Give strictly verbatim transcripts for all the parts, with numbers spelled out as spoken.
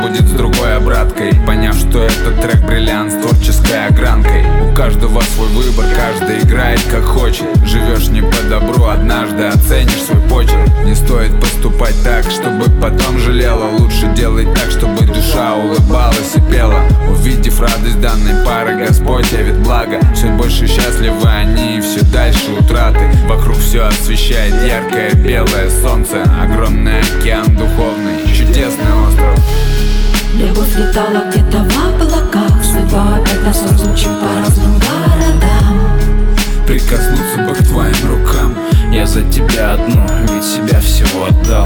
будет с другой обраткой. Поняв, что этот трек бриллиант с творческой огранкой. У каждого свой выбор, каждый играет как хочет. Живешь не по добру, однажды оценишь свой почерк. Не стоит поступать так, чтобы потом жалела. Лучше делай так, чтобы душа улыбалась и пела. Увидев радость данной пары, Господь явит благо. Все больше счастливы они, и все дальше утраты. Вокруг все освещает яркое белое солнце. Огромный океан духовный, чудесный остров. Любовь летала где-то в облаках, судьба опять нас разлучит по разным городам. Прикоснуться бы к твоим рукам, я за тебя одну, ведь себя всего отдал.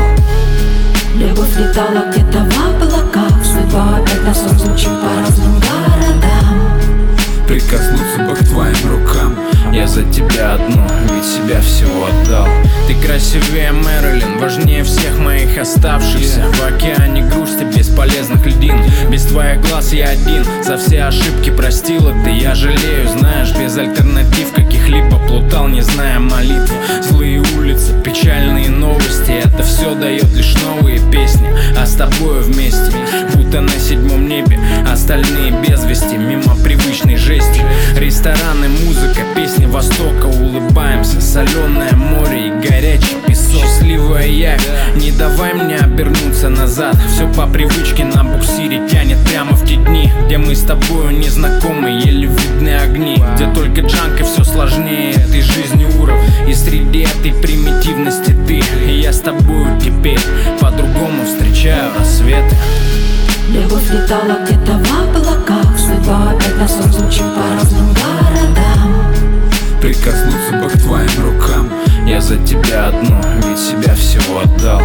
Любовь летала где-то в облаках, судьба опять нас разлучит по разным городам. Прикоснуться бы к твоим рукам, я за тебя одну, ведь себя всего отдал. Ты красивее Мэрилин, важнее всех моих оставшихся. В океане грусти бесполезных льдин. Без твоих глаз я один, за все ошибки простила ты. Я жалею, знаешь, без альтернатив каких-либо плутал, не зная молитвы. Злые улицы, печальные новости, это все дает лишь новые песни. А с тобою вместе, будто на седьмом небе, остальные без вести, мимо привычной жести. Рестораны, музыка, песни Востока, улыбаемся, соленое море и горячий песок. Счастливая я, не давай мне обернуться назад. Все по привычке на буксире тянет прямо в те дни, где мы с тобою незнакомы, еле видны огни. Где только джанк и все сложнее этой жизни уров. И среди этой примитивности ты и я с тобою теперь по-другому встречаю рассветы. Любовь летала где-то в облаках, судьба опять нас разлучит по разным городам. Прикоснуться бы к твоим рукам, я за тебя одну, ведь себя всего отдал.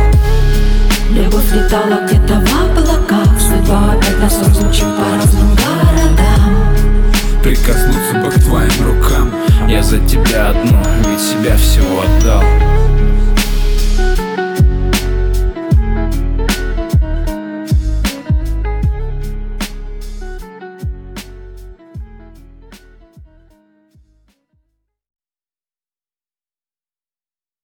Любовь летала где-то в облаках, судьба опять нас разлучит по разным городам. Прикоснуться бы к твоим рукам, я за тебя одну, ведь себя всего отдал.